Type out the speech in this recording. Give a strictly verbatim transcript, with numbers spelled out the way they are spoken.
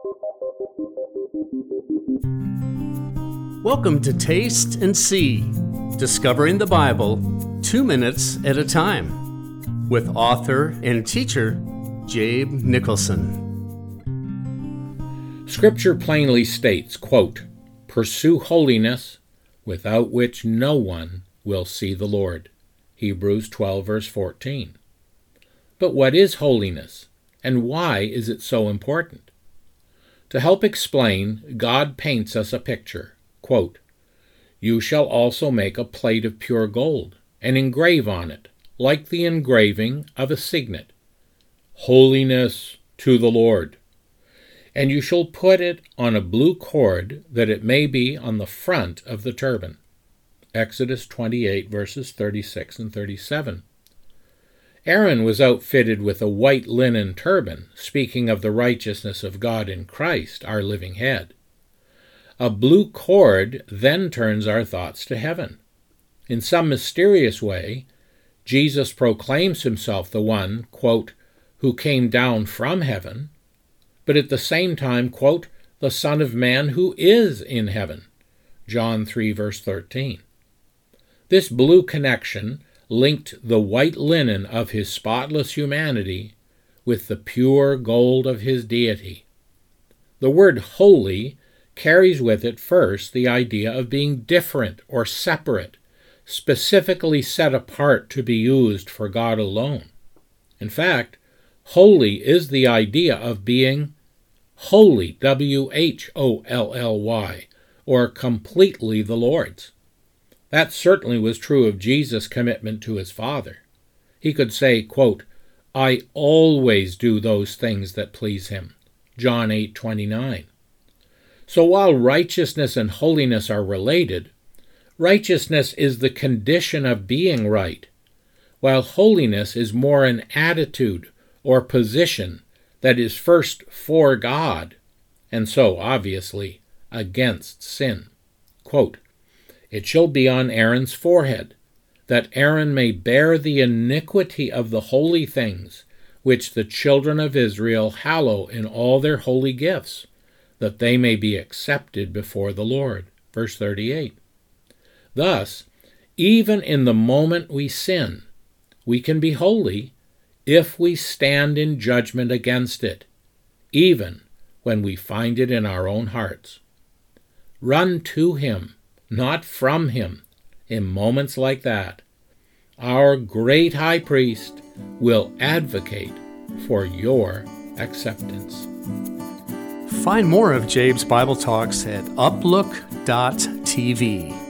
Welcome to Taste and See, Discovering the Bible, two minutes at a time, with author and teacher Jabe Nicholson. Scripture plainly states, quote, "Pursue holiness, without which no one will see the Lord." Hebrews twelve, verse fourteen. But what is holiness, and why is it so important? To help explain, God paints us a picture. Quote, "You shall also make a plate of pure gold, and engrave on it, like the engraving of a signet, Holiness to the Lord. And you shall put it on a blue cord, that it may be on the front of the turban." Exodus twenty-eight, verses thirty-six and thirty-seven. Aaron was outfitted with a white linen turban, speaking of the righteousness of God in Christ, our living head. A blue cord then turns our thoughts to heaven. In some mysterious way, Jesus proclaims himself the one, quote, "who came down from heaven," but at the same time, quote, "the Son of Man who is in heaven." John three, verse thirteen. This blue connection linked the white linen of his spotless humanity with the pure gold of his deity. The word holy carries with it first the idea of being different or separate, specifically set apart to be used for God alone. In fact, holy is the idea of being wholly, W H O L L Y, or completely the Lord's. That certainly was true of Jesus' commitment to his Father. He could say, quote, "I always do those things that please him." John eight twenty-nine. So while righteousness and holiness are related, righteousness is the condition of being right, while holiness is more an attitude or position that is first for God, and so, obviously, against sin. Quote, "It shall be on Aaron's forehead, that Aaron may bear the iniquity of the holy things, which the children of Israel hallow in all their holy gifts, that they may be accepted before the Lord." Verse thirty-eight. Thus, even in the moment we sin, we can be holy if we stand in judgment against it, even when we find it in our own hearts. Run to him, not from him, in moments like that. Our great high priest will advocate for your acceptance. Find more of Jabe's Bible Talks at uplook dot t v.